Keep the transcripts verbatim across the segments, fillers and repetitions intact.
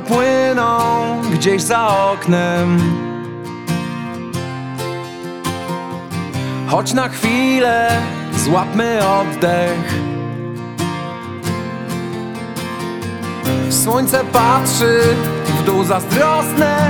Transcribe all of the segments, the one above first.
płyną gdzieś za oknem. Choć na chwilę złapmy oddech. Słońce patrzy w dół zazdrosne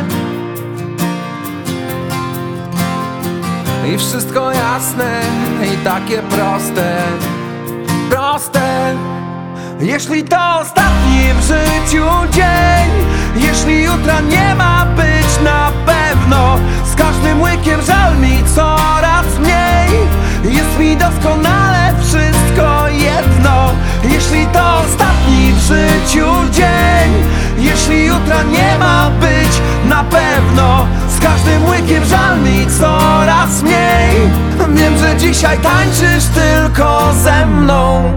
i wszystko jasne i takie proste, proste. Jeśli to ostatni w życiu dzień, jeśli jutra nie ma być na pewno, z każdym łykiem żal mi coraz mniej. Jest mi doskonale wszystko jedno. Jeśli to ostatni w życiu dzień, jeśli jutra nie ma być na pewno, z każdym łykiem żal mi coraz mniej. Wiem, że dzisiaj tańczysz tylko ze mną.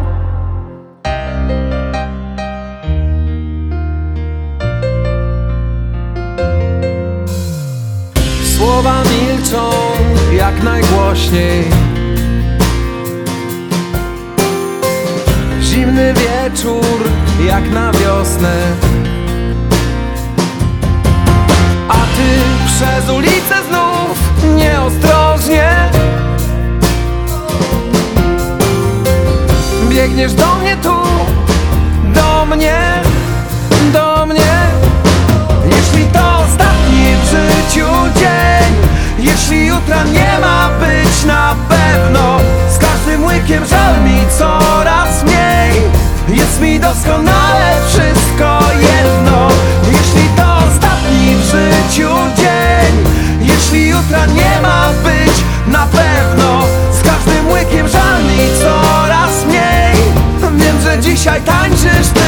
Słowa milczą jak najgłośniej. Zimny wieczór jak na wiosnę. A ty przez ulicę znów nieostrożnie biegniesz do mnie tu, do mnie, do mnie. Jeśli to ostatni w życiu dzień, jeśli jutra nie ma być na pewno, z każdym łykiem żal mi coraz mniej. Jest mi doskonale wszystko jedno. Jeśli to ostatni w życiu dzień, jeśli jutra nie ma być na pewno, z każdym łykiem żal mi coraz mniej. Wiem, że dzisiaj tańczysz